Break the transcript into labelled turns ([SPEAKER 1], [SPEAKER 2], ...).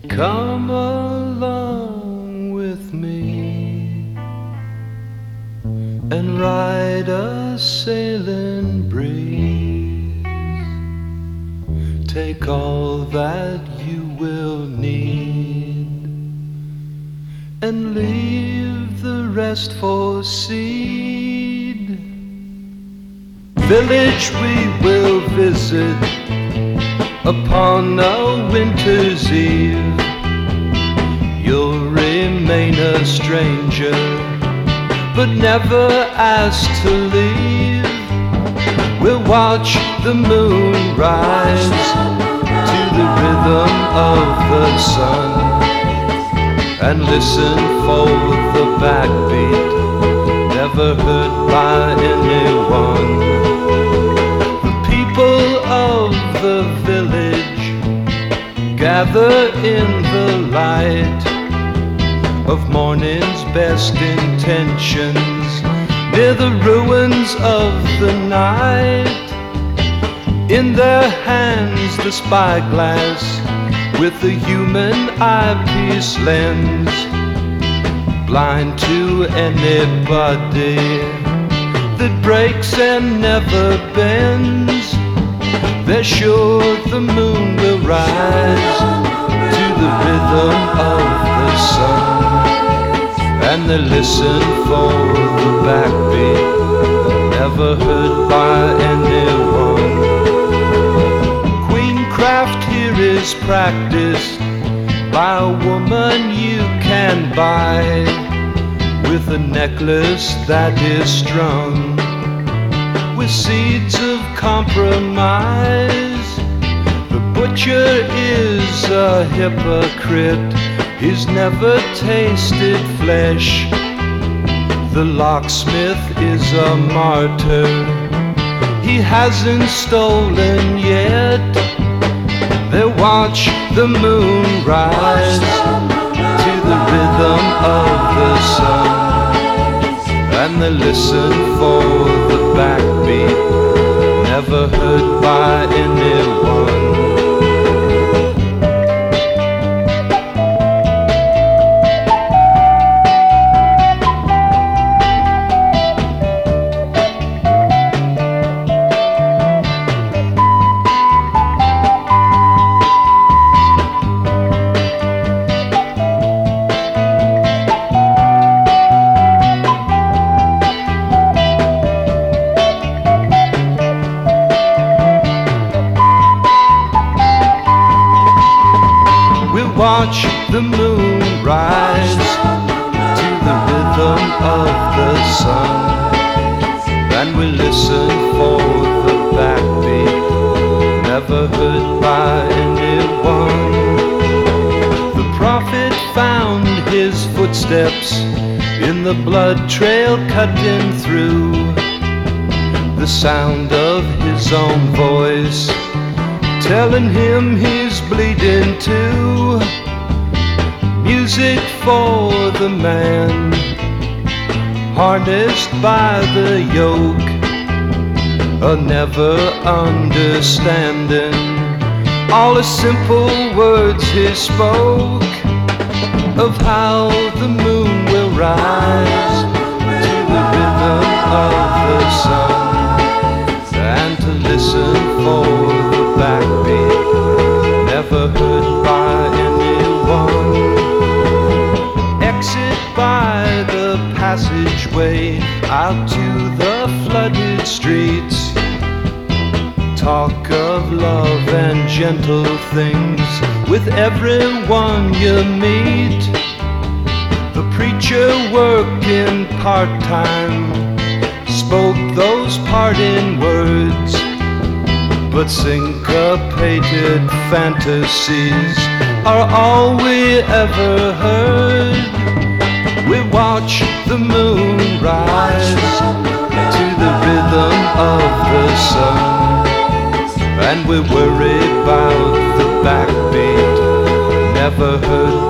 [SPEAKER 1] Come along with me and ride a sailing breeze. Take all that you will need and leave the rest for seed. Village we will visit upon a winter's eve. You'll remain a stranger, but never ask to leave. We'll watch the moon rise to the rhythm of the sun and listen for the backbeat never heard by anyone. The people of the village gather in the light of morning's best intentions near the ruins of the night. In their hands the spyglass with the human eyepiece lens, blind to anybody that breaks and never bends. They're sure the moon will rise to the rhythm of the sun, and they listen for the backbeat never heard by anyone. Queencraft here is practiced by a woman you can buy with a necklace that is strung with seeds of compromise. The butcher is a hypocrite, he's never tasted flesh. The locksmith is a martyr, he hasn't stolen yet. They watch the moon rise to the rhythm of the sun, and they listen for the backbeat never heard by anyone. Watch the moon rise to the rhythm of the sun, and we listen for the backbeat never heard by anyone. The prophet found his footsteps in the blood trail cutting through, the sound of his own voice telling him he's bleeding too. Music for the man harnessed by the yoke, a never understanding all the simple words he spoke of how the moon will rise to the rhythm of the sun, and to listen for the backbeat never heard by anyone. Exit by the passageway out to the flooded streets. Talk of love and gentle things with everyone you meet. The preacher working part-time spoke those parting words, but syncopated fantasies are all we ever heard. We watch the moon rise to the rhythm of the sun, and we worry about the backbeat never heard